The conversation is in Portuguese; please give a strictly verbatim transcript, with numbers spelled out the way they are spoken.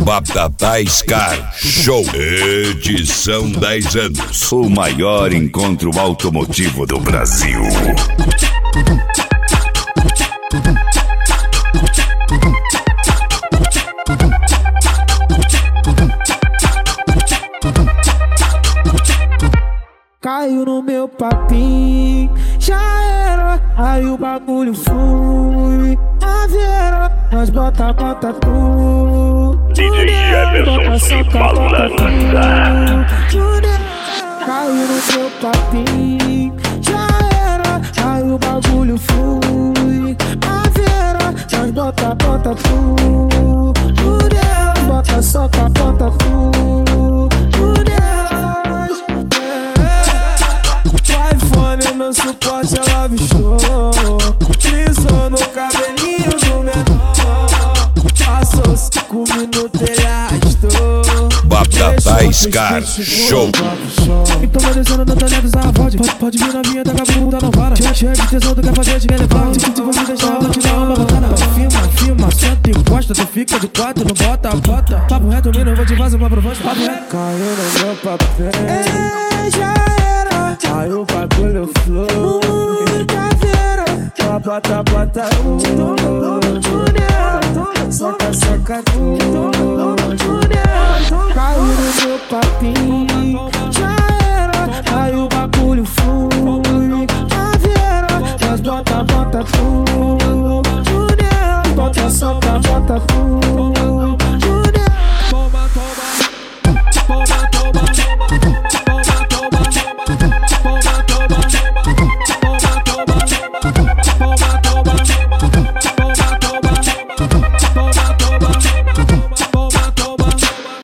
Batata Scar Show, edição dez anos. O maior encontro automotivo do Brasil. Caiu no meu papinho, já era, aí o bagulho flui. A Vera, nós bota, bota tudo. D J Jefferson se balança. Caiu no meu papinho, já era, aí o bagulho flui. A Vera, nós bota, bota tudo. Bota, soca, bota tudo. No suporte ela bichou, pisou no cabelinho do menor. Passou cinco minutos ele arrastou. Batata Scar Show. Então vai descendo na talha dos avós. Pode, pode vir na minha, tá com a bunda não para. Cheio de tesão, tu quer fazer, te quer levar. Se você deixar, eu vou te dar uma batalha. Filma, filma, senta e encosta. Tu fica de quatro, não bota, bota. Papo reto, menino, eu vou te fazer uma proposta. Papo reto. Caiu no meu papel. É, já era. Aí o bagulho flou. Caveira. Bota, bota, tudo. Soca, soca, tudo. Caiu no meu papinho, já era, aí o bagulho flui. Caveira, nós bota, bota tudo. Bota, soca, bota tudo.